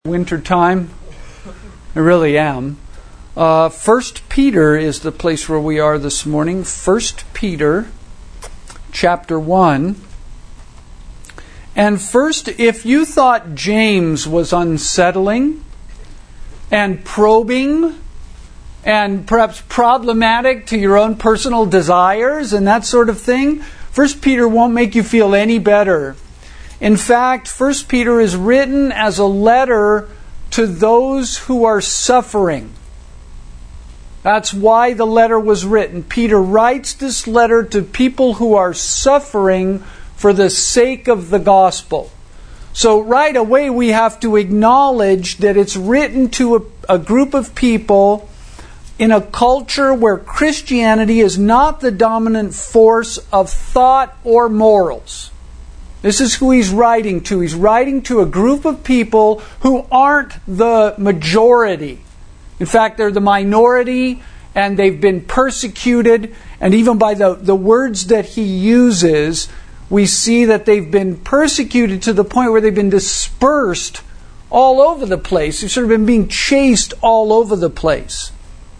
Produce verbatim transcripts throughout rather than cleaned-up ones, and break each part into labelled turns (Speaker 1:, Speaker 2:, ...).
Speaker 1: Winter time. I really am. Uh, First Peter is the place where we are this morning. First Peter, chapter one. And first, if you thought James was unsettling and probing and perhaps problematic to your own personal desires and that sort of thing, First Peter won't make you feel any better. In fact, First Peter is written as a letter to those who are suffering. That's why the letter was written. Peter writes this letter to people who are suffering for the sake of the gospel. So right away we have to acknowledge that it's written to a, a group of people in a culture where Christianity is not the dominant force of thought or morals. This is who he's writing to. He's writing to a group of people who aren't the majority. In fact, they're the minority, and they've been persecuted. And even by the, the words that he uses, we see that they've been persecuted to the point where they've been dispersed all over the place. They've sort of been being chased all over the place.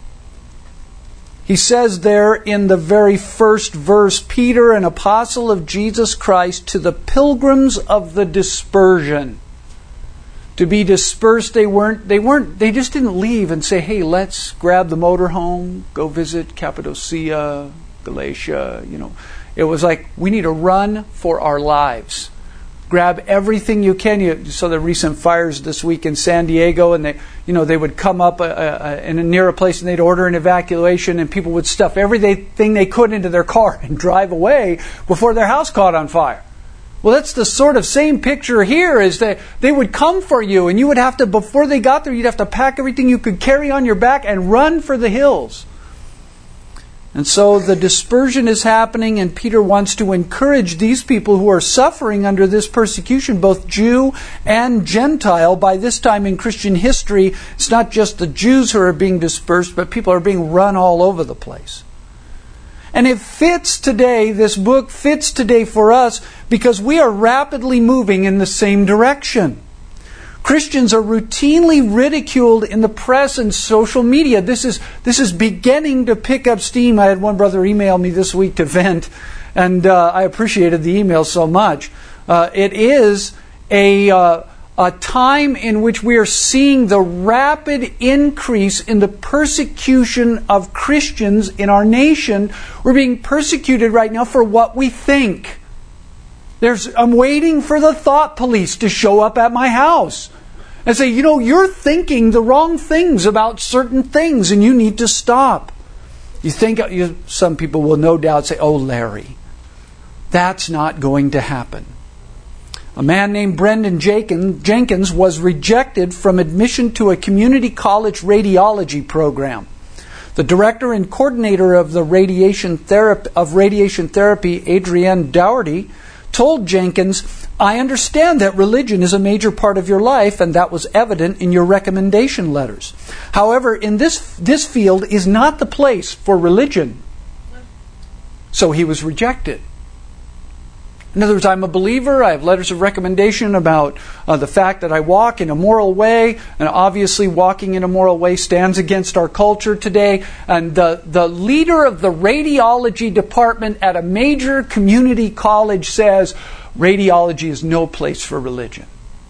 Speaker 1: He says there in the very first verse, Peter, an apostle of Jesus Christ, to the pilgrims of the dispersion. To be dispersed, they weren't, they weren't, they just didn't leave and say, hey, let's grab the motorhome, go visit Cappadocia, Galatia, you know. It was like, we need to run for our lives. Grab everything you can. You saw the recent fires this week in San Diego, and they, you know, they would come up a, a, a, in a near a place, and they'd order an evacuation, and people would stuff everything they could into their car and drive away before their house caught on fire. Well, that's the sort of same picture here. Is that they would come for you, and you would have to, before they got there, you'd have to pack everything you could carry on your back and run for the hills. And so the dispersion is happening, and Peter wants to encourage these people who are suffering under this persecution, both Jew and Gentile. By this time in Christian history, it's not just the Jews who are being dispersed, but people are being run all over the place. And it fits today, this book fits today for us, because we are rapidly moving in the same direction. Christians are routinely ridiculed in the press and social media. This is this is beginning to pick up steam. I had one brother email me this week to vent, and uh, I appreciated the email so much. Uh, it is a uh, a time in which we are seeing the rapid increase in the persecution of Christians in our nation. We're being persecuted right now for what we think. There's, I'm waiting for the thought police to show up at my house and say, you know, you're thinking the wrong things about certain things and you need to stop. You think, you, some people will no doubt say, oh, Larry, that's not going to happen. A man named Brendan Jenkins was rejected from admission to a community college radiology program. The director and coordinator of the radiation therapy, of radiation therapy, Adrienne Dougherty, told Jenkins, I understand that religion is a major part of your life, and that was evident in your recommendation letters. However, in this this field is not the place for religion. So he was rejected. In other words, I'm a believer. I have letters of recommendation about uh, the fact that I walk in a moral way, and obviously walking in a moral way stands against our culture today. And the, the leader of the radiology department at a major community college says, radiology is no place for religion.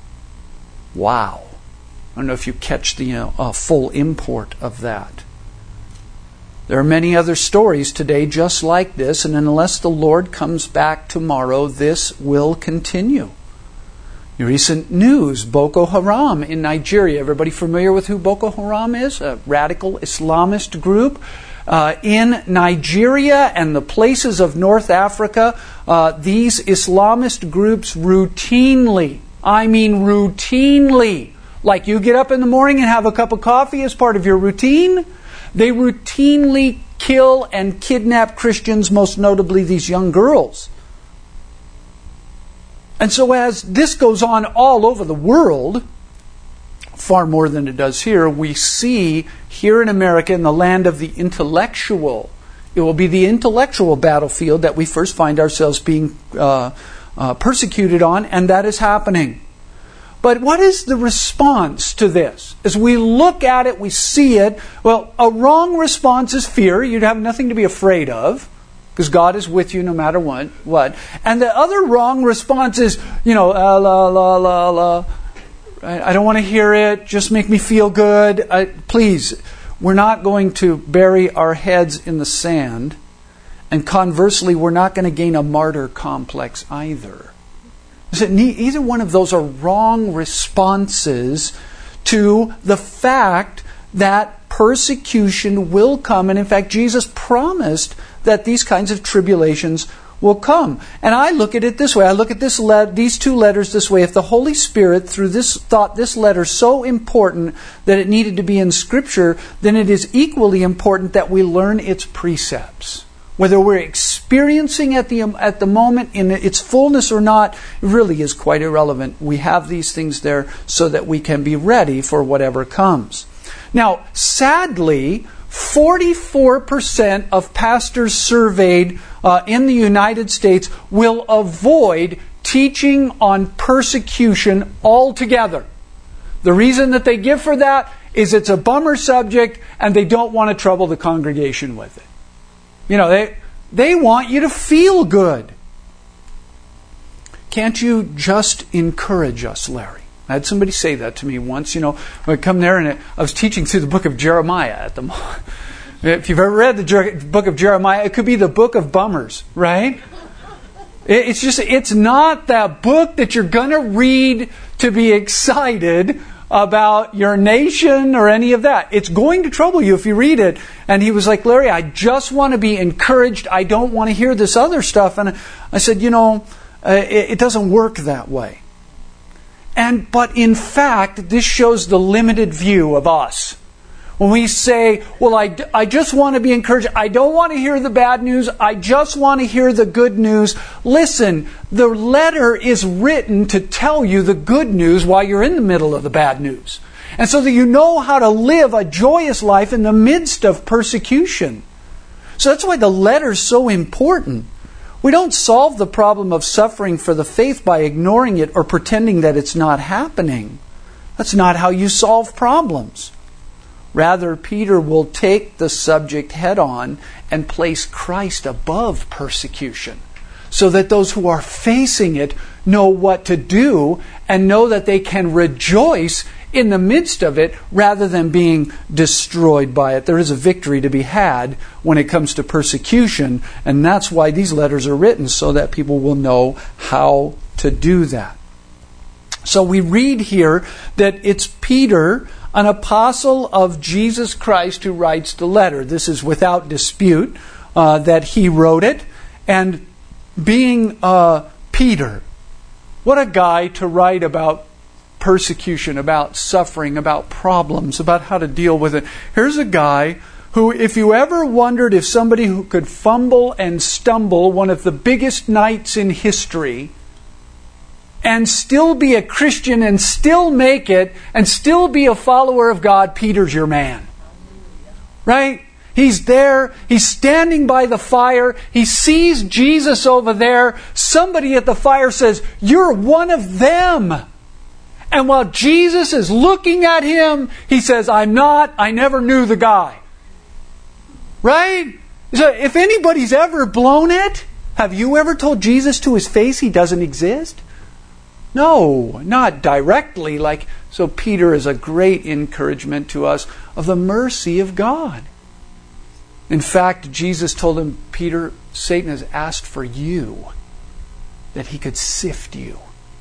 Speaker 1: Wow. I don't know if you catch the uh, uh, full import of that. There are many other stories today just like this, and unless the Lord comes back tomorrow, this will continue. Recent news, Boko Haram in Nigeria. Everybody familiar with who Boko Haram is? A radical Islamist group. Uh, in Nigeria and the places of North Africa, uh, these Islamist groups routinely, I mean routinely, like you get up in the morning and have a cup of coffee as part of your routine, they routinely kill and kidnap Christians, most notably these young girls. And so as this goes on all over the world, far more than it does here, we see here in America, in the land of the intellectual, it will be the intellectual battlefield that we first find ourselves being uh, uh, persecuted on, and that is happening. But what is the response to this? As we look at it, we see it. Well, a wrong response is fear. You'd have nothing to be afraid of, because God is with you no matter what. what. And the other wrong response is, you know, uh, la, la, la, la. I don't want to hear it. Just make me feel good. I, please, we're not going to bury our heads in the sand. And conversely, we're not going to gain a martyr complex either. Either one of those are wrong responses to the fact that persecution will come. And in fact, Jesus promised that these kinds of tribulations will come. And I look at it this way. I look at this le- these two letters this way. If the Holy Spirit, through this, thought this letter so important that it needed to be in Scripture, then it is equally important that we learn its precepts. Whether we're experiencing at the at the moment in its fullness or not, really is quite irrelevant. We have these things there so that we can be ready for whatever comes. Now, sadly, forty-four percent of pastors surveyed uh, in the United States will avoid teaching on persecution altogether. The reason that they give for that is it's a bummer subject and they don't want to trouble the congregation with it. You know, they they want you to feel good. Can't you just encourage us, Larry? I had somebody say that to me once. You know, when I come there and I was teaching through the book of Jeremiah at the moment. If you've ever read the Jer- book of Jeremiah, it could be the book of bummers, right? It, it's just, it's not that book that you're going to read to be excited about your nation or any of that. It's going to trouble you if you read it. And he was like, Larry, I just want to be encouraged. I don't want to hear this other stuff. And I said, you know, uh, it, it doesn't work that way. And but in fact, this shows the limited view of us. When we say, well, I, I just want to be encouraged. I don't want to hear the bad news. I just want to hear the good news. Listen, the letter is written to tell you the good news while you're in the middle of the bad news. And so that you know how to live a joyous life in the midst of persecution. So that's why the letter is so important. We don't solve the problem of suffering for the faith by ignoring it or pretending that it's not happening. That's not how you solve problems. Rather, Peter will take the subject head on and place Christ above persecution so that those who are facing it know what to do and know that they can rejoice in the midst of it rather than being destroyed by it. There is a victory to be had when it comes to persecution, and that's why these letters are written, so that people will know how to do that. So we read here that it's Peter, an apostle of Jesus Christ, who writes the letter. This is without dispute uh, that he wrote it. And being uh, Peter, what a guy to write about persecution, about suffering, about problems, about how to deal with it. Here's a guy who, if you ever wondered if somebody who could fumble and stumble one of the biggest nights in history and still be a Christian and still make it and still be a follower of God, Peter's your man. Right? He's there. He's standing by the fire. He sees Jesus over there. Somebody at the fire says, "You're one of them." And while Jesus is looking at him, he says, "I'm not. I never knew the guy." Right? So if anybody's ever blown it, have you ever told Jesus to his face he doesn't exist? No, not directly. Like, so Peter is a great encouragement to us of the mercy of God. In fact, Jesus told him, Peter, Satan has asked for you that he could sift you.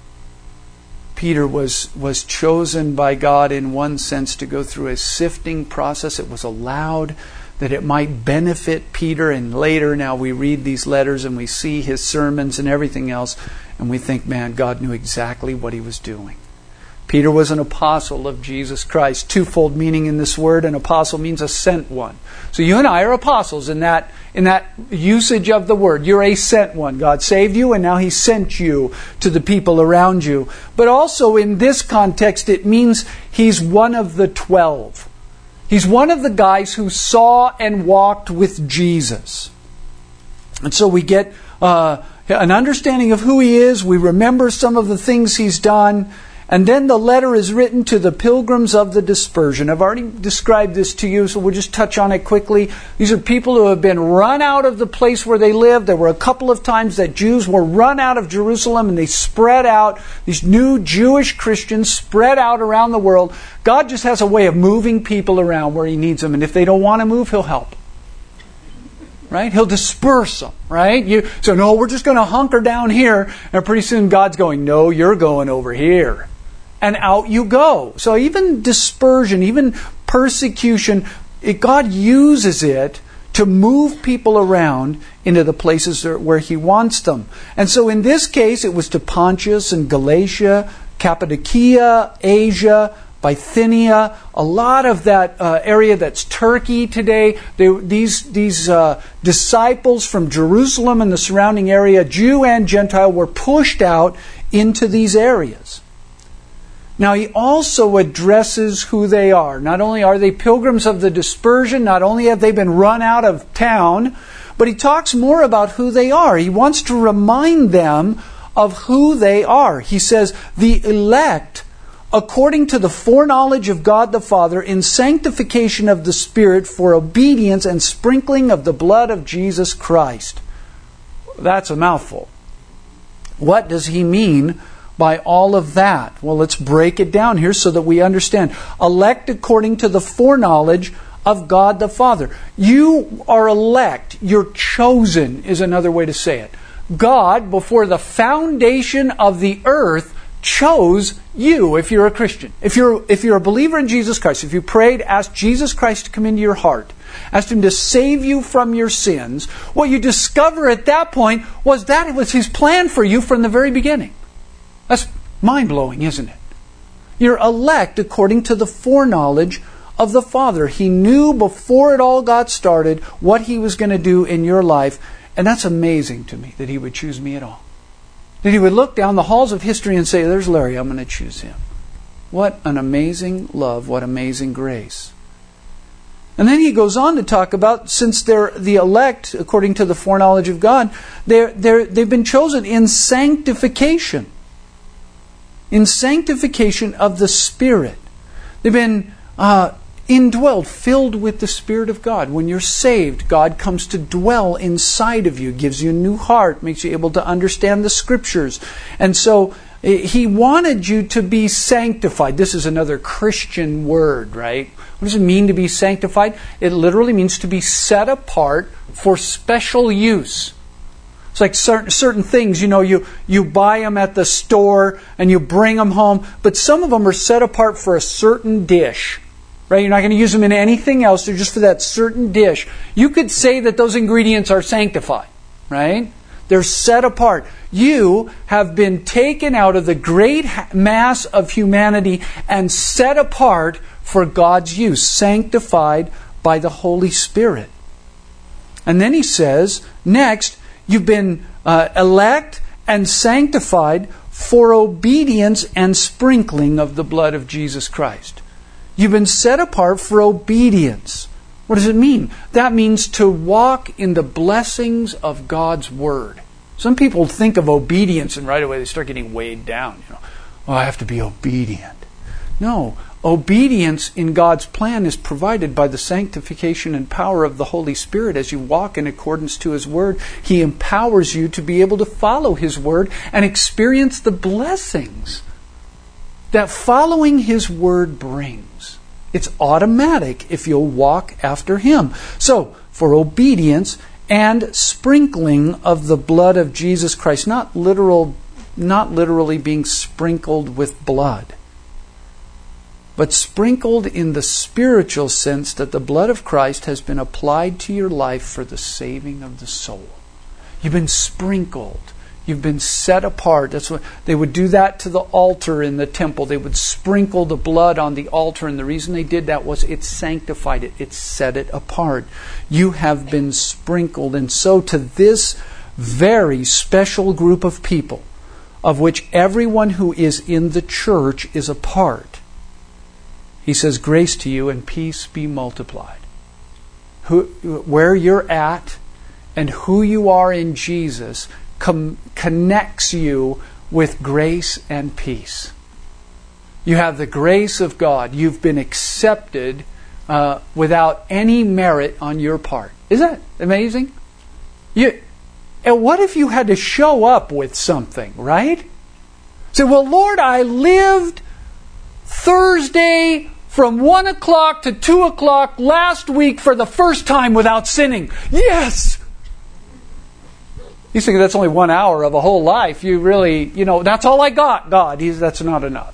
Speaker 1: Peter was, was chosen by God in one sense to go through a sifting process. It was allowed that it might benefit Peter. And later now we read these letters and we see his sermons and everything else. And we think, man, God knew exactly what he was doing. Peter was an apostle of Jesus Christ. Twofold meaning in this word. An apostle means a sent one. So you and I are apostles in that, in that usage of the word. You're a sent one. God saved you and now he sent you to the people around you. But also in this context, it means he's one of the twelve. He's one of the guys who saw and walked with Jesus. And so we get uh, an understanding of who he is. We remember some of the things he's done. And then the letter is written to the pilgrims of the dispersion. I've already described this to you, so we'll just touch on it quickly. These are people who have been run out of the place where they live. There were a couple of times that Jews were run out of Jerusalem and they spread out. These new Jewish Christians spread out around the world. God just has a way of moving people around where He needs them. And if they don't want to move, He'll help. Right? He'll disperse them, right? You, so no, we're just going to hunker down here. And pretty soon God's going, no, you're going over here. And out you go. So even dispersion, even persecution, it, God uses it to move people around into the places where He wants them. And so in this case, it was to Pontus and Galatia, Cappadocia, Asia, Bithynia, a lot of that uh, area that's Turkey today. They, these these uh, disciples from Jerusalem and the surrounding area, Jew and Gentile, were pushed out into these areas. Now, he also addresses who they are. Not only are they pilgrims of the dispersion, not only have they been run out of town, but he talks more about who they are. He wants to remind them of who they are. He says, the elect, according to the foreknowledge of God the Father, in sanctification of the Spirit, for obedience and sprinkling of the blood of Jesus Christ. That's a mouthful. What does he mean by all of that? Well, let's break it down here so that we understand. Elect according to the foreknowledge of God the Father. You are elect. You're chosen is another way to say it. God, before the foundation of the earth, chose you if you're a Christian. If you're if you're a believer in Jesus Christ, if you prayed, asked Jesus Christ to come into your heart, asked Him to save you from your sins, what you discover at that point was that it was His plan for you from the very beginning. That's mind-blowing, isn't it? You're elect according to the foreknowledge of the Father. He knew before it all got started what He was going to do in your life. And that's amazing to me that He would choose me at all. That He would look down the halls of history and say, there's Larry, I'm going to choose him. What an amazing love, what amazing grace. And then he goes on to talk about, since they're the elect, according to the foreknowledge of God, they're, they're, they've been chosen in sanctification. In sanctification of the Spirit. They've been uh, indwelled, filled with the Spirit of God. When you're saved, God comes to dwell inside of you, gives you a new heart, makes you able to understand the Scriptures. And so He wanted you to be sanctified. This is another Christian word, right? What does it mean to be sanctified? It literally means to be set apart for special use. It's like certain certain things, you know, you, you buy them at the store and you bring them home, but some of them are set apart for a certain dish. Right? You're not going to use them in anything else. They're just for that certain dish. You could say that those ingredients are sanctified. Right? They're set apart. You have been taken out of the great mass of humanity and set apart for God's use. Sanctified by the Holy Spirit. And then he says, next, you've been uh, elect and sanctified for obedience and sprinkling of the blood of Jesus Christ. You've been set apart for obedience. What does it mean? That means to walk in the blessings of God's Word. Some people think of obedience and right away they start getting weighed down. You know, oh, I have to be obedient. No, obedience in God's plan is provided by the sanctification and power of the Holy Spirit. As you walk in accordance to His Word, He empowers you to be able to follow His Word and experience the blessings that following His Word brings. It's automatic if you'll walk after Him. So, for obedience and sprinkling of the blood of Jesus Christ, not literal, not literally being sprinkled with blood, but sprinkled in the spiritual sense that the blood of Christ has been applied to your life for the saving of the soul. You've been sprinkled. You've been set apart. That's what they would do that to the altar in the temple. They would sprinkle the blood on the altar, and the reason they did that was it sanctified it. It set it apart. You have been sprinkled, and so to this very special group of people, of which everyone who is in the church is a part, he says, grace to you and peace be multiplied. Who, where you're at and who you are in Jesus com- connects you with grace and peace. You have the grace of God. You've been accepted uh, without any merit on your part. Isn't that amazing? You, and what if you had to show up with something, right? Say, well, Lord, I lived Thursday from one o'clock to two o'clock last week for the first time without sinning. Yes! You think that's only one hour of a whole life. You really, you know, that's all I got, God. He's, that's not enough.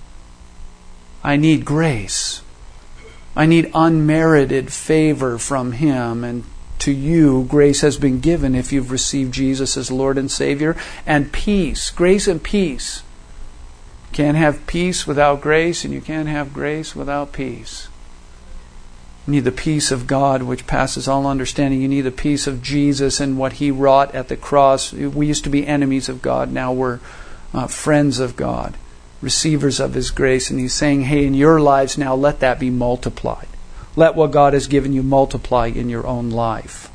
Speaker 1: I need grace. I need unmerited favor from Him. And to you, grace has been given if you've received Jesus as Lord and Savior. And peace. Grace and peace. You can't have peace without grace, and you can't have grace without peace. You need the peace of God which passes all understanding. You need the peace of Jesus and what He wrought at the cross. We used to be enemies of God. Now we're uh, friends of God, receivers of His grace. And He's saying, hey, in your lives now, let that be multiplied. Let what God has given you multiply in your own life.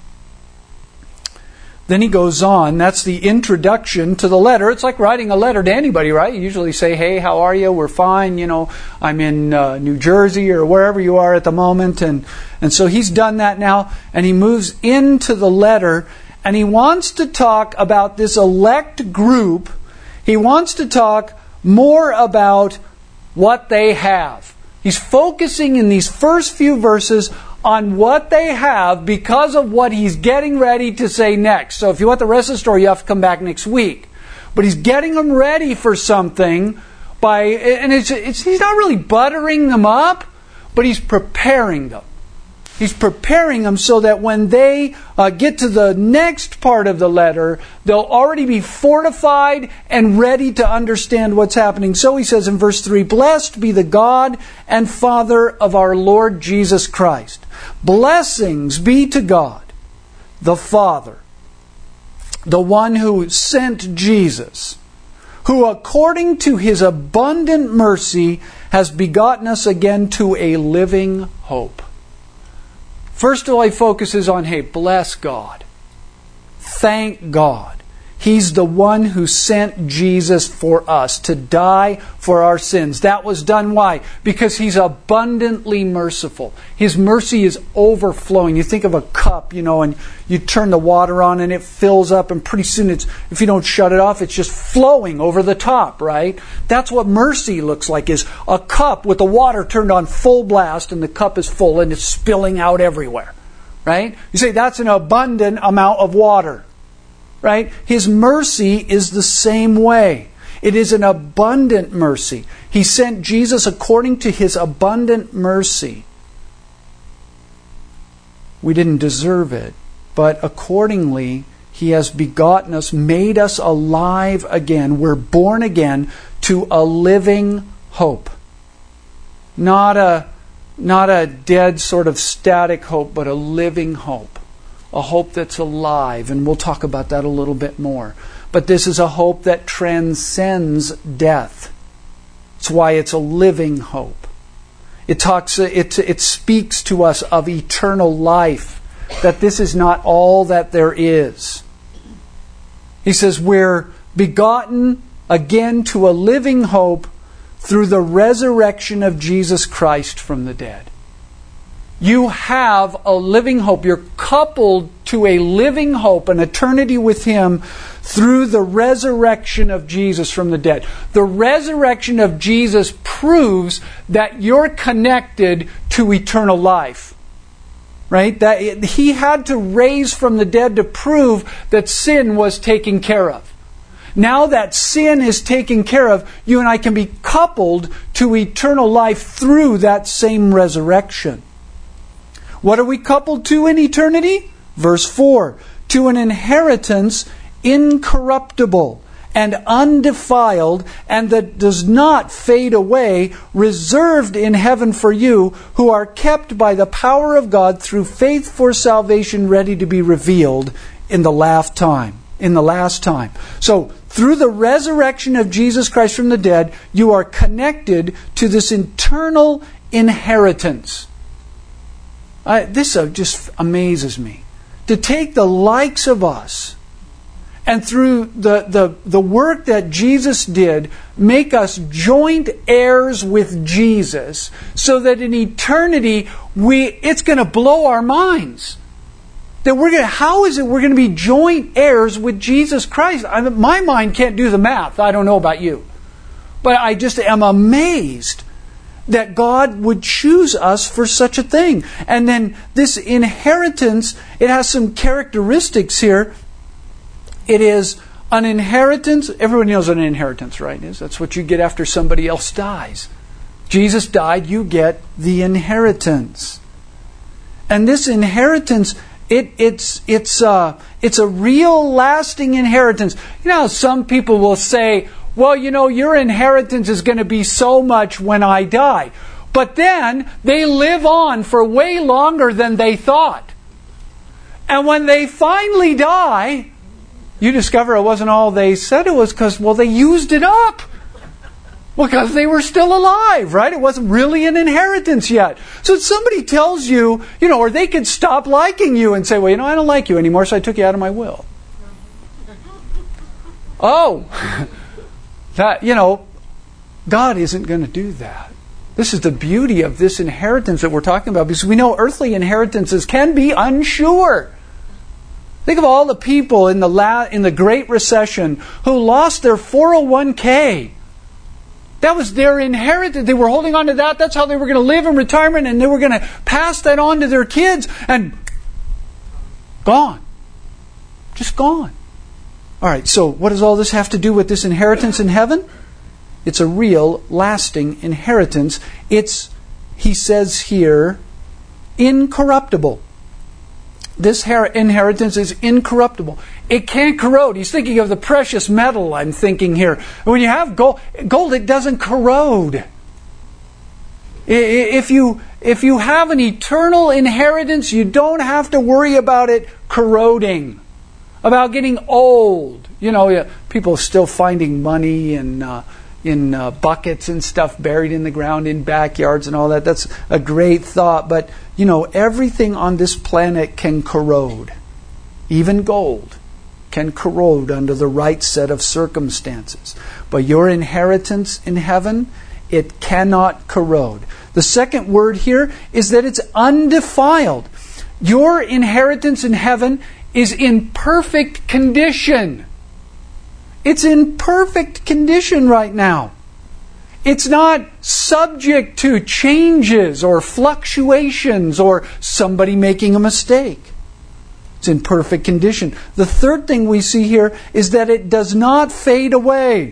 Speaker 1: Then he goes on. That's the introduction to the letter. It's like writing a letter to anybody, right? You usually say, hey, how are you? We're fine. You know, I'm in uh, New Jersey or wherever you are at the moment. And, and so he's done that now. And he moves into the letter. And he wants to talk about this elect group. He wants to talk more about what they have. He's focusing in these first few verses on what they have because of what he's getting ready to say next. So if you want the rest of the story, you have to come back next week. But he's getting them ready for something by, and it's, it's he's not really buttering them up, but he's preparing them. He's preparing them so that when they uh, get to the next part of the letter, they'll already be fortified and ready to understand what's happening. So he says in verse three, blessed be the God and Father of our Lord Jesus Christ. Blessings be to God, the Father, the one who sent Jesus, who according to His abundant mercy has begotten us again to a living hope. First of all, he focuses on, hey, bless God. Thank God. He's the one who sent Jesus for us to die for our sins. That was done why? Because He's abundantly merciful. His mercy is overflowing. You think of a cup, you know, and you turn the water on and it fills up, and pretty soon it's, if you don't shut it off, it's just flowing over the top, right? That's what mercy looks like, is a cup with the water turned on full blast and the cup is full and it's spilling out everywhere, right? You say that's an abundant amount of water. Right? His mercy is the same way. It is an abundant mercy. He sent Jesus according to His abundant mercy. We didn't deserve it, but accordingly, He has begotten us, made us alive again. We're born again to a living hope. Not a, not a dead sort of static hope, but a living hope. A hope that's alive, and we'll talk about that a little bit more. But this is a hope that transcends death. That's why it's a living hope. It talks, it, it speaks to us of eternal life, that this is not all that there is. He says we're begotten again to a living hope through the resurrection of Jesus Christ from the dead. You have a living hope. You're coupled to a living hope, an eternity with Him, through the resurrection of Jesus from the dead. The resurrection of Jesus proves that you're connected to eternal life. Right? That He had to raise from the dead to prove that sin was taken care of. Now that sin is taken care of, you and I can be coupled to eternal life through that same resurrection. What are we coupled to in eternity? Verse four. To an inheritance incorruptible and undefiled, and that does not fade away, reserved in heaven for you, who are kept by the power of God through faith for salvation, ready to be revealed in the last time. In the last time. So, through the resurrection of Jesus Christ from the dead, you are connected to this eternal inheritance. I, this uh, just amazes me. To take the likes of us and through the, the, the work that Jesus did, make us joint heirs with Jesus, so that in eternity, we it's going to blow our minds. That we're going to, how is it we're going to be joint heirs with Jesus Christ? I mean, my mind can't do the math. I don't know about you. But I just am amazed that God would choose us for such a thing. And then this inheritance, it has some characteristics here. It is an inheritance. Everyone knows what an inheritance, right? Is that's what you get after somebody else dies. Jesus died, you get the inheritance. And this inheritance, it, it's it's uh, it's a real lasting inheritance. You know, some people will say, well, you know, your inheritance is going to be so much when I die. But then they live on for way longer than they thought. And when they finally die, you discover it wasn't all they said it was, because, well, they used it up. Because they were still alive, right? It wasn't really an inheritance yet. So if somebody tells you, you know, or they could stop liking you and say, well, you know, I don't like you anymore, so I took you out of my will. Oh, that, you know, God isn't going to do that. This is the beauty of this inheritance that we're talking about, because we know earthly inheritances can be unsure. Think of all the people in the la- in the Great Recession who lost their four oh one k. That was their inheritance. They were holding on to that. That's how they were going to live in retirement, and they were going to pass that on to their kids. And gone. Just gone. All right, so what does all this have to do with this inheritance in heaven? It's a real, lasting inheritance. It's, he says here, incorruptible. This inheritance is incorruptible. It can't corrode. He's thinking of the precious metal, I'm thinking here. When you have gold, gold, it doesn't corrode. If you, if you have an eternal inheritance, you don't have to worry about it corroding, about getting old. You know, people are still finding money in, uh, in uh, buckets and stuff buried in the ground in backyards and all that. That's a great thought. But, you know, everything on this planet can corrode. Even gold can corrode under the right set of circumstances. But your inheritance in heaven, it cannot corrode. The second word here is that it's undefiled. Your inheritance in heaven is in perfect condition. It's in perfect condition right now. It's not subject to changes or fluctuations or somebody making a mistake. It's in perfect condition. The third thing we see here is that it does not fade away.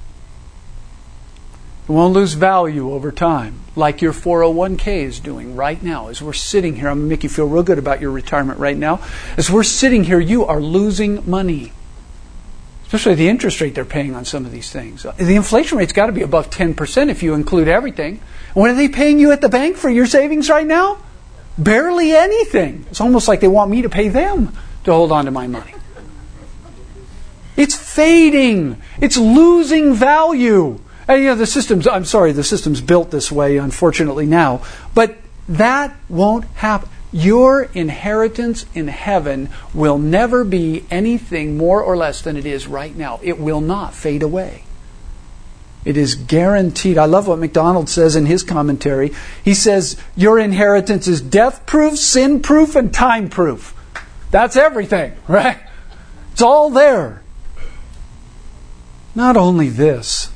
Speaker 1: It won't lose value over time, like your four oh one k is doing right now. As we're sitting here, I'm going to make you feel real good about your retirement right now. As we're sitting here, you are losing money. Especially the interest rate they're paying on some of these things. The inflation rate's got to be above ten percent if you include everything. What are they paying you at the bank for your savings right now? Barely anything. It's almost like they want me to pay them to hold on to my money. It's fading. It's losing value. And, you know, the system's, I'm sorry, the system's built this way, unfortunately, now. But that won't happen. Your inheritance in heaven will never be anything more or less than it is right now. It will not fade away. It is guaranteed. I love what MacDonald says in his commentary. He says, your inheritance is death-proof, sin-proof, and time-proof. That's everything, right? It's all there. Not only this,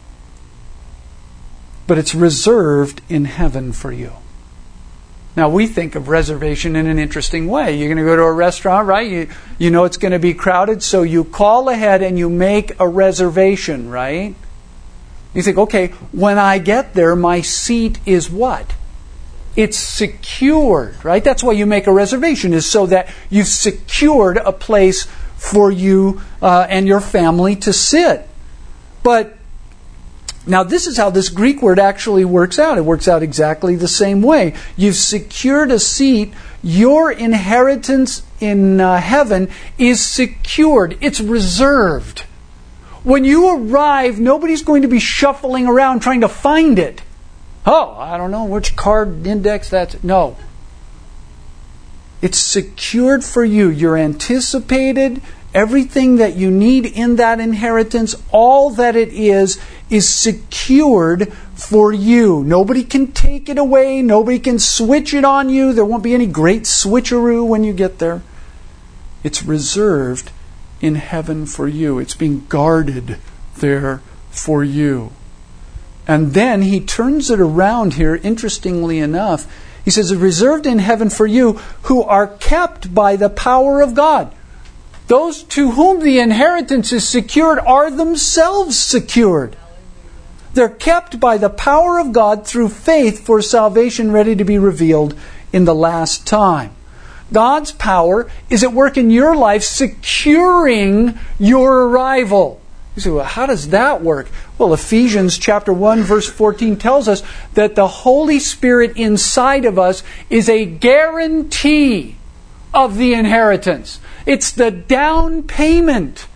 Speaker 1: but it's reserved in heaven for you. Now, we think of reservation in an interesting way. You're going to go to a restaurant, right? You, you know it's going to be crowded, so you call ahead and you make a reservation, right? You think, okay, when I get there, my seat is what? It's secured, right? That's why you make a reservation, is so that you've secured a place for you uh, and your family to sit. But now, this is how this Greek word actually works out. It works out exactly the same way. You've secured a seat. Your inheritance in uh, heaven is secured. It's reserved. When you arrive, nobody's going to be shuffling around trying to find it. Oh, I don't know which card index that's... No. It's secured for you. You're anticipated Everything that you need in that inheritance, all that it is, is secured for you. Nobody can take it away. Nobody can switch it on you. There won't be any great switcheroo when you get there. It's reserved in heaven for you. It's being guarded there for you. And then he turns it around here, interestingly enough. He says, it's reserved in heaven for you who are kept by the power of God. Those to whom the inheritance is secured are themselves secured. They're kept by the power of God through faith for salvation ready to be revealed in the last time. God's power is at work in your life securing your arrival. You say, well, how does that work? Well, Ephesians chapter one, verse fourteen tells us that the Holy Spirit inside of us is a guarantee of the inheritance. It's the down payment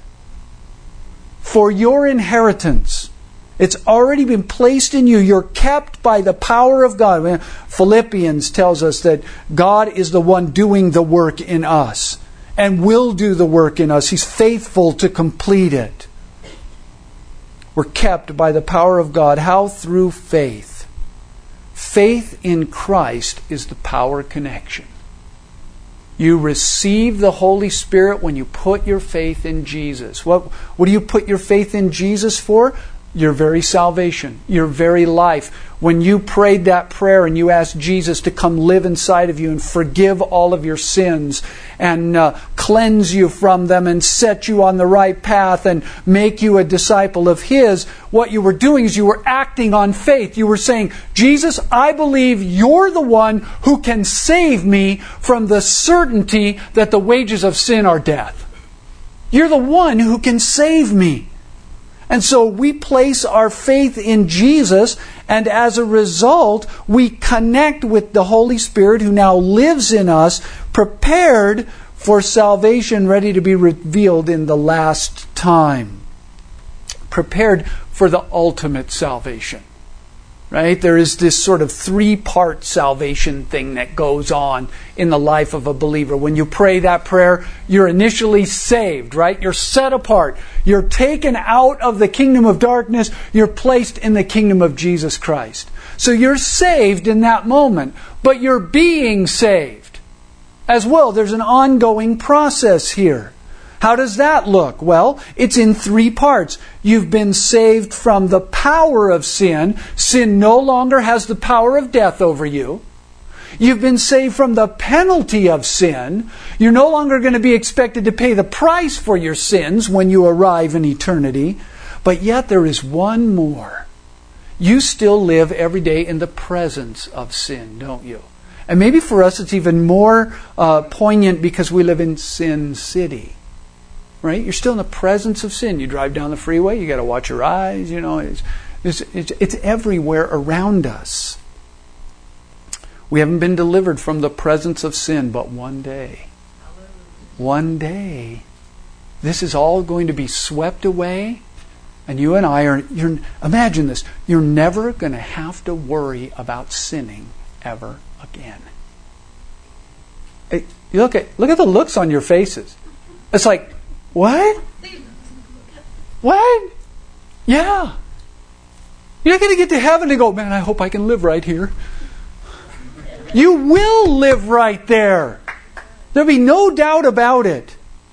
Speaker 1: for your inheritance. It's already been placed in you. You're kept by the power of God. Philippians tells us that God is the one doing the work in us and will do the work in us. He's faithful to complete it. We're kept by the power of God. How? Through faith. Faith in Christ is the power connection. You receive the Holy Spirit when you put your faith in Jesus. What, what do you put your faith in Jesus for? Your very salvation, your very life. When you prayed that prayer and you asked Jesus to come live inside of you and forgive all of your sins and uh, cleanse you from them and set you on the right path and make you a disciple of His, what you were doing is you were acting on faith. You were saying, Jesus, I believe you're the one who can save me from the certainty that the wages of sin are death. You're the one who can save me. And so we place our faith in Jesus, and as a result, we connect with the Holy Spirit who now lives in us, prepared for salvation ready to be revealed in the last time. Prepared for the ultimate salvation. Right? There is this sort of three-part salvation thing that goes on in the life of a believer. When you pray that prayer, you're initially saved, right? You're set apart. You're taken out of the kingdom of darkness. You're placed in the kingdom of Jesus Christ. So you're saved in that moment, but you're being saved as well. There's an ongoing process here. How does that look? Well, it's in three parts. You've been saved from the power of sin. Sin no longer has the power of death over you. You've been saved from the penalty of sin. You're no longer going to be expected to pay the price for your sins when you arrive in eternity. But yet there is one more. You still live every day in the presence of sin, don't you? And maybe for us it's even more uh, poignant because we live in Sin City. Right? You're still in the presence of sin. You drive down the freeway, you got to watch your eyes, you know, it's, it's, it's, it's everywhere around us. We haven't been delivered from the presence of sin, but one day, one day, this is all going to be swept away, and you and I are, you're, imagine this, you're never going to have to worry about sinning ever again. Hey, you look at, look at the looks on your faces. It's like, what? What? Yeah. You're not going to get to heaven and go, man, I hope I can live right here. You will live right there. There'll be no doubt about it.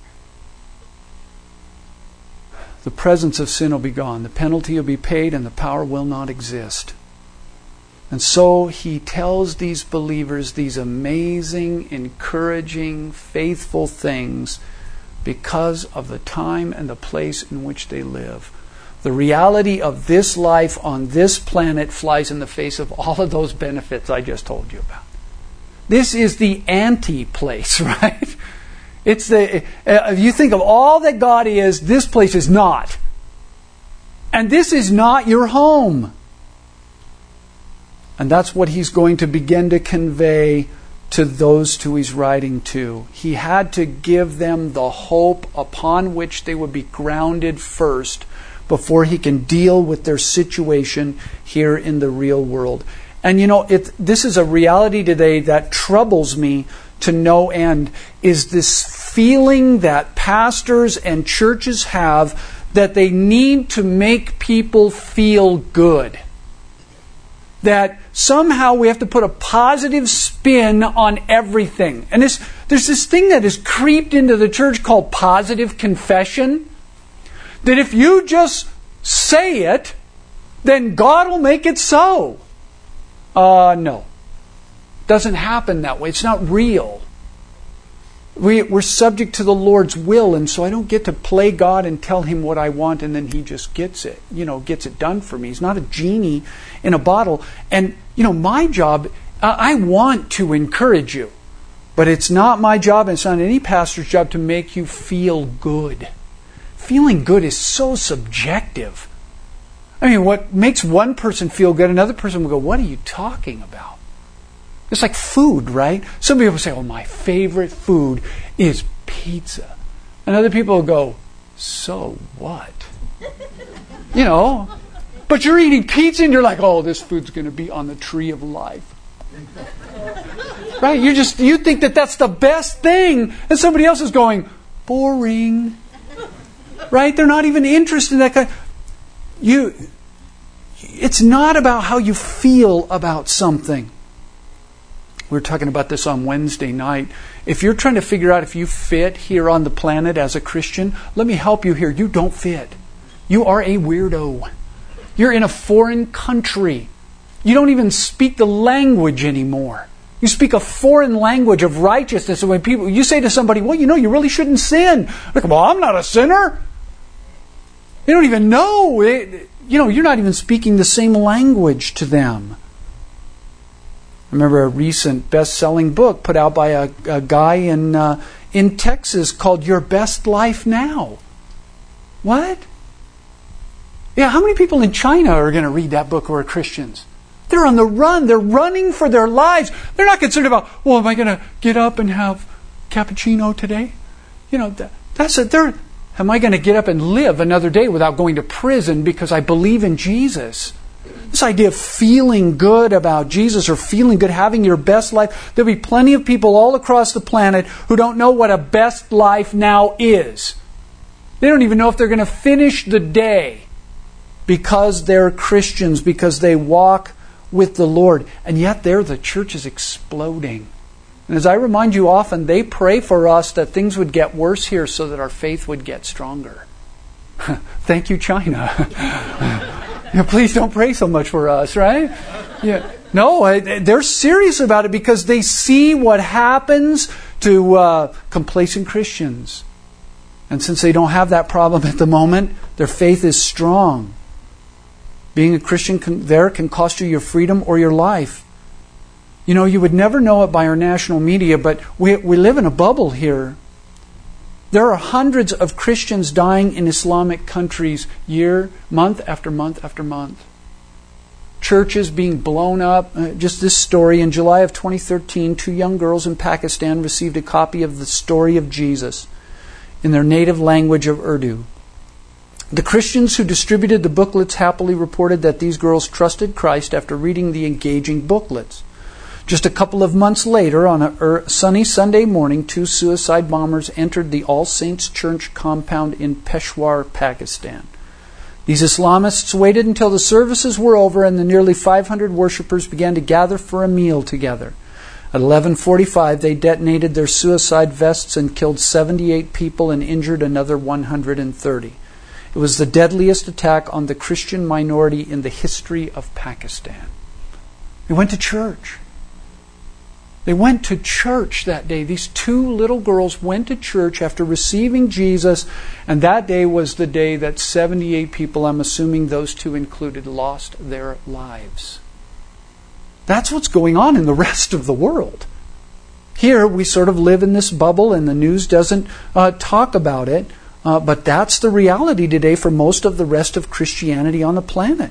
Speaker 1: The presence of sin will be gone. The penalty will be paid and the power will not exist. And so he tells these believers these amazing, encouraging, faithful things because of the time and the place in which they live. The reality of this life on this planet flies in the face of all of those benefits I just told you about. This is the anti-place, right? It's the, uh, if you think of all that God is, this place is not. And this is not your home. And that's what he's going to begin to convey to those who he's writing to. He had to give them the hope upon which they would be grounded first before he can deal with their situation here in the real world. And you know, it, this is a reality today that troubles me to no end, is this feeling that pastors and churches have that they need to make people feel good. That somehow we have to put a positive spin on everything. And this, there's this thing that has creeped into the church called positive confession. That if you just say it, then God will make it so. Uh, no. It doesn't happen that way. It's not real. We, we're subject to the Lord's will, and so I don't get to play God and tell Him what I want, and then He just gets it, you know, gets it done for me. He's not a genie in a bottle. And, you know, my job, uh, I want to encourage you, but it's not my job, and it's not any pastor's job to make you feel good. Feeling good is so subjective. I mean, what makes one person feel good, another person will go, what are you talking about? It's like food, right? Some people say, oh, my favorite food is pizza. And other people will go, so what? You know, but you're eating pizza and you're like, oh, this food's going to be on the tree of life. Right? You just, you think that that's the best thing. And somebody else is going, boring. Right? They're not even interested in that kind. You, it's not about how you feel about something. We were talking about this on Wednesday night. If you're trying to figure out if you fit here on the planet as a Christian, let me help you here. You don't fit. You are a weirdo. You're in a foreign country. You don't even speak the language anymore. You speak a foreign language of righteousness. And when people, you say to somebody, well, you know, you really shouldn't sin. Like, well, I'm not a sinner. They don't even know. It, you know, you're not even speaking the same language to them. I remember a recent best-selling book put out by a, a guy in uh, in Texas called Your Best Life Now. What? Yeah, how many people in China are going to read that book who are Christians? They're on the run. They're running for their lives. They're not concerned about, well, am I going to get up and have cappuccino today? You know, that, that's it. They're, am I going to get up and live another day without going to prison because I believe in Jesus? This idea of feeling good about Jesus or feeling good, having your best life. There'll be plenty of people all across the planet who don't know what a best life now is. They don't even know if they're going to finish the day because they're Christians, because they walk with the Lord. And yet there the church is exploding. And as I remind you often, they pray for us that things would get worse here so that our faith would get stronger. Thank you, China. Yeah, please don't pray so much for us, right? Yeah. No, they're serious about it because they see what happens to uh, complacent Christians. And since they don't have that problem at the moment, their faith is strong. Being a Christian can, there can cost you your freedom or your life. You know, you would never know it by our national media, but we we live in a bubble here. There are hundreds of Christians dying in Islamic countries year, month after month after month. Churches being blown up. Uh, just this story, in July of twenty thirteen, two young girls in Pakistan received a copy of the story of Jesus in their native language of Urdu. The Christians who distributed the booklets happily reported that these girls trusted Christ after reading the engaging booklets. Just a couple of months later, on a sunny Sunday morning, two suicide bombers entered the All Saints Church compound in Peshawar, Pakistan. These Islamists waited until the services were over and the nearly five hundred worshippers began to gather for a meal together. At eleven forty-five, they detonated their suicide vests and killed seventy-eight people and injured another one hundred thirty. It was the deadliest attack on the Christian minority in the history of Pakistan. They went to church. They went to church that day. These two little girls went to church after receiving Jesus, and that day was the day that seventy-eight people, I'm assuming those two included, lost their lives. That's what's going on in the rest of the world. Here, we sort of live in this bubble, and the news doesn't uh, talk about it, uh, but that's the reality today for most of the rest of Christianity on the planet.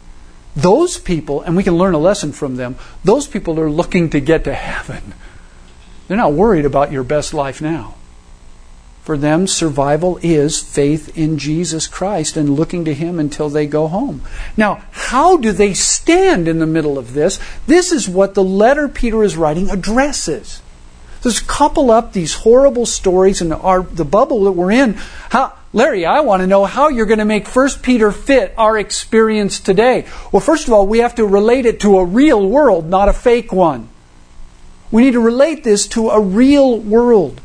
Speaker 1: Those people, and we can learn a lesson from them, those people are looking to get to heaven. They're not worried about your best life now. For them, survival is faith in Jesus Christ and looking to Him until they go home. Now, how do they stand in the middle of this? This is what the letter Peter is writing addresses. Let's couple up these horrible stories and our, the bubble that we're in. How, Larry, I want to know how you're going to make First Peter fit our experience today. Well, first of all, we have to relate it to a real world, not a fake one. We need to relate this to a real world.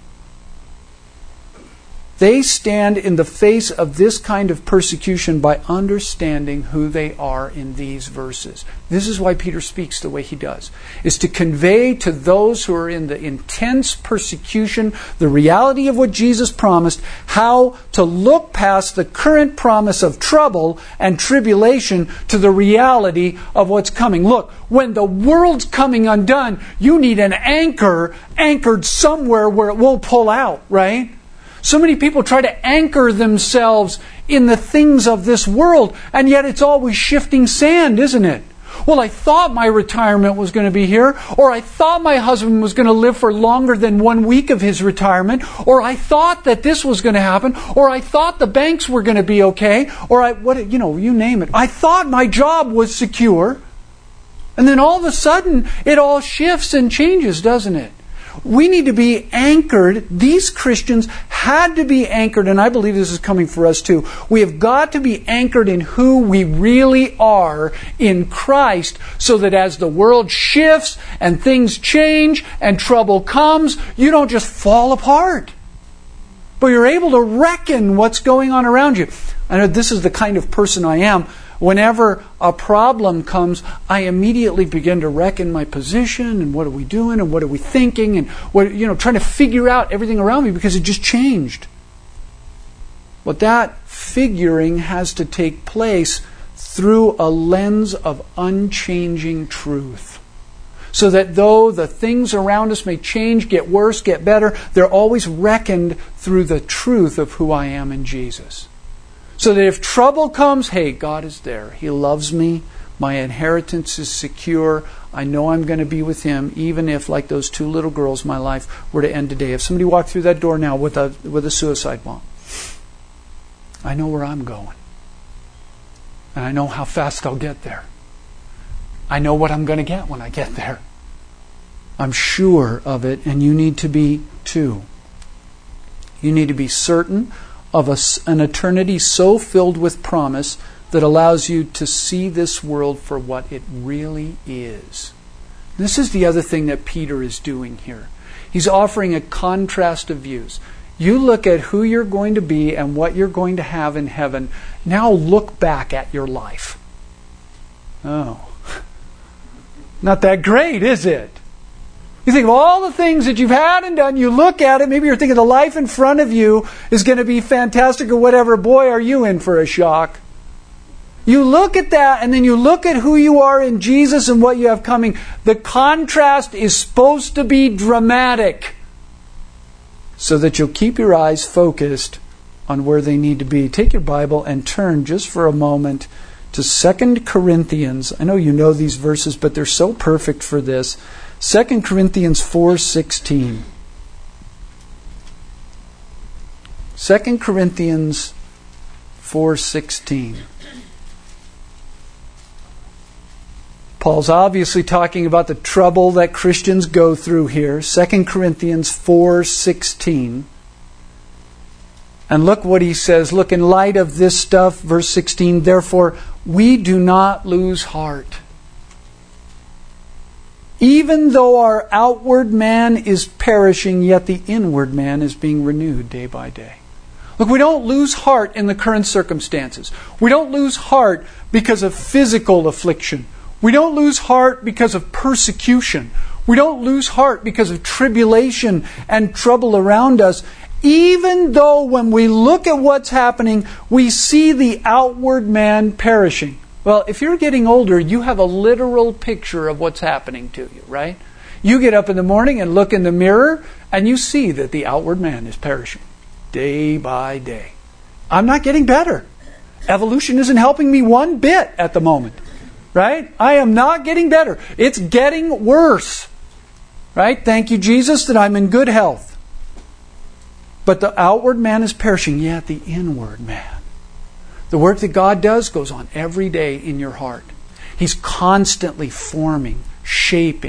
Speaker 1: They stand in the face of this kind of persecution by understanding who they are in these verses. This is why Peter speaks the way he does, is to convey to those who are in the intense persecution the reality of what Jesus promised, how to look past the current promise of trouble and tribulation to the reality of what's coming. Look, when the world's coming undone, you need an anchor anchored somewhere where it won't pull out, right? So many people try to anchor themselves in the things of this world, and yet it's always shifting sand, isn't it? Well, I thought my retirement was going to be here, or I thought my husband was going to live for longer than one week of his retirement, or I thought that this was going to happen, or I thought the banks were going to be okay, or I, what, you know, you name it. I thought my job was secure, and then all of a sudden it all shifts and changes, doesn't it? We need to be anchored. These Christians had to be anchored, and I believe this is coming for us too. We have got to be anchored in who we really are in Christ, so that as the world shifts and things change and trouble comes, you don't just fall apart, but you're able to reckon what's going on around you. I know this is the kind of person I am. Whenever a problem comes, I immediately begin to reckon my position and what are we doing and what are we thinking and what, you know, trying to figure out everything around me because it just changed. But that figuring has to take place through a lens of unchanging truth. So that though the things around us may change, get worse, get better, they're always reckoned through the truth of who I am in Jesus. So that if trouble comes, hey, God is there. He loves me. My inheritance is secure. I know I'm going to be with Him, even if, like those two little girls, my life were to end today. If somebody walked through that door now with a with a suicide bomb, I know where I'm going. And I know how fast I'll get there. I know what I'm going to get when I get there. I'm sure of it, and you need to be too. You need to be certain of a, an eternity so filled with promise that allows you to see this world for what it really is. This is the other thing that Peter is doing here. He's offering a contrast of views. You look at who you're going to be and what you're going to have in heaven. Now look back at your life. Oh, not that great, is it? You think of all the things that you've had and done, you look at it, maybe you're thinking the life in front of you is going to be fantastic or whatever. Boy, are you in for a shock. You look at that and then you look at who you are in Jesus and what you have coming. The contrast is supposed to be dramatic so that you'll keep your eyes focused on where they need to be. Take your Bible and turn just for a moment to Second Corinthians. I know you know these verses, but they're so perfect for this. Second Corinthians four sixteen. Second Corinthians four sixteen. Paul's obviously talking about the trouble that Christians go through here. Second Corinthians four sixteen. And look what he says. Look, in light of this stuff, verse sixteen, therefore we do not lose heart. Even though our outward man is perishing, yet the inward man is being renewed day by day. Look, we don't lose heart in the current circumstances. We don't lose heart because of physical affliction. We don't lose heart because of persecution. We don't lose heart because of tribulation and trouble around us. Even though when we look at what's happening, we see the outward man perishing. Well, if you're getting older, you have a literal picture of what's happening to you, right? You get up in the morning and look in the mirror, and you see that the outward man is perishing day by day. I'm not getting better. Evolution isn't helping me one bit at the moment, right? I am not getting better. It's getting worse, right? Thank you, Jesus, that I'm in good health. But the outward man is perishing, yet the inward man. The work that God does goes on every day in your heart. He's constantly forming, shaping,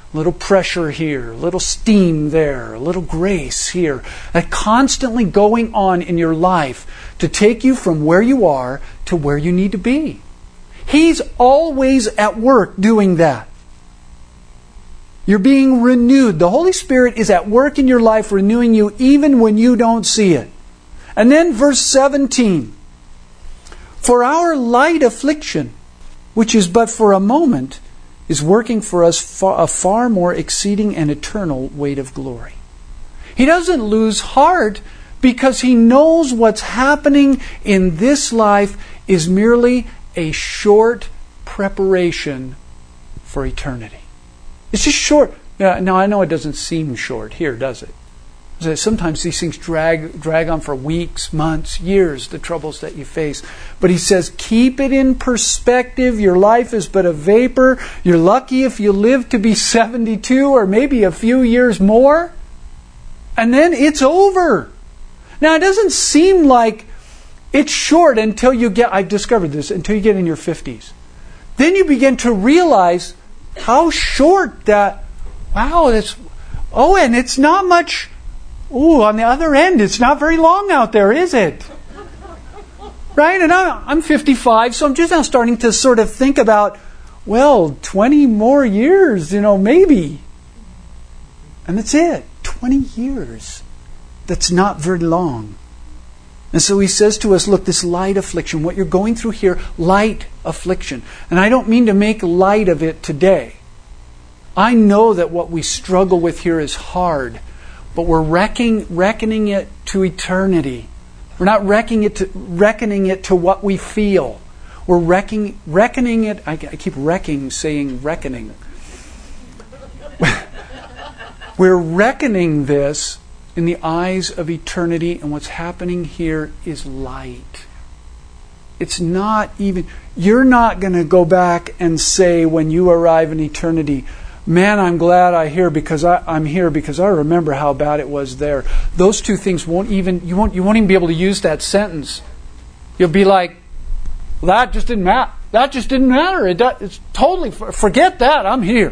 Speaker 1: a little pressure here, a little steam there, a little grace here. And constantly going on in your life to take you from where you are to where you need to be. He's always at work doing that. You're being renewed. The Holy Spirit is at work in your life renewing you even when you don't see it. And then verse seventeen. For our light affliction, which is but for a moment, is working for us far, a far more exceeding and eternal weight of glory. He doesn't lose heart because he knows what's happening in this life is merely a short preparation for eternity. It's just short. Now, now I know it doesn't seem short here, does it? Sometimes these things drag drag on for weeks, months, years, the troubles that you face. But he says, keep it in perspective. Your life is but a vapor. You're lucky if you live to be seventy-two or maybe a few years more. And then it's over. Now, it doesn't seem like it's short until you get, I've discovered this, until you get in your fifties. Then you begin to realize how short that, wow, that's, oh, and it's not much. Ooh, on the other end, it's not very long out there, is it? Right? And I'm fifty-five, so I'm just now starting to sort of think about, well, twenty more years, you know, maybe. And that's it. twenty years. That's not very long. And so he says to us, look, this light affliction, what you're going through here, light affliction. And I don't mean to make light of it today. I know that what we struggle with here is hard. But we're reckoning, reckoning it to eternity. We're not reckoning it to, reckoning it to what we feel. We're reckoning, reckoning it. I, I keep wrecking, saying reckoning. We're reckoning this in the eyes of eternity, and what's happening here is light. It's not even. You're not going to go back and say when you arrive in eternity, man, I'm glad I here because I, I'm here because I remember how bad it was there. Those two things won't even you won't you won't even be able to use that sentence. You'll be like, well, that just didn't matter. That just didn't matter. It, it's totally forget that. I'm here.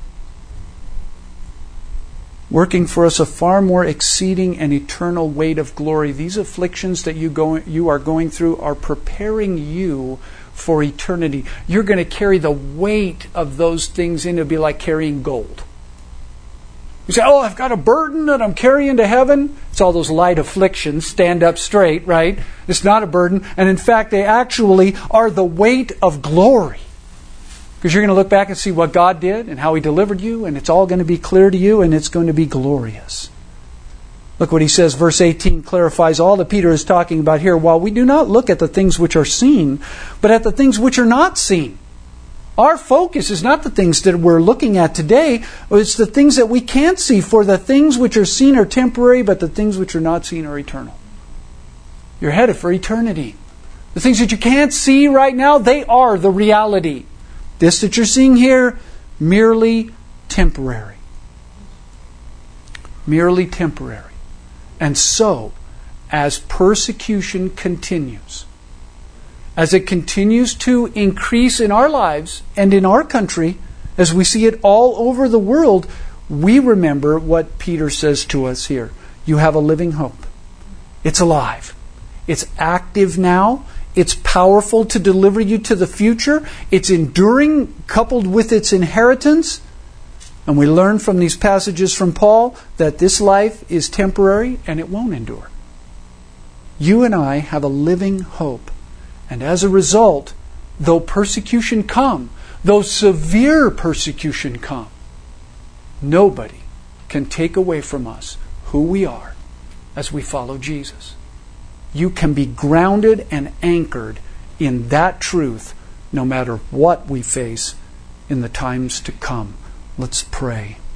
Speaker 1: Working for us a far more exceeding and eternal weight of glory. These afflictions that you go you are going through are preparing you for eternity. You're going to carry the weight of those things in. It'll be like carrying gold. You say, oh, I've got a burden that I'm carrying to heaven. It's all those light afflictions. Stand up straight, right? It's not a burden. And in fact, they actually are the weight of glory. Because you're going to look back and see what God did and how He delivered you, and it's all going to be clear to you, and it's going to be glorious. Look what he says, verse eighteen clarifies all that Peter is talking about here. While we do not look at the things which are seen, but at the things which are not seen. Our focus is not the things that we're looking at today, it's the things that we can't see. For the things which are seen are temporary, but the things which are not seen are eternal. You're headed for eternity. The things that you can't see right now, they are the reality. This that you're seeing here, merely temporary. Merely temporary. And so, as persecution continues, as it continues to increase in our lives and in our country, as we see it all over the world, we remember what Peter says to us here. You have a living hope. It's alive. It's active now. It's powerful to deliver you to the future. It's enduring, coupled with its inheritance. And we learn from these passages from Paul that this life is temporary and it won't endure. You and I have a living hope. And as a result, though persecution come, though severe persecution come, nobody can take away from us who we are as we follow Jesus. You can be grounded and anchored in that truth no matter what we face in the times to come. Let's pray.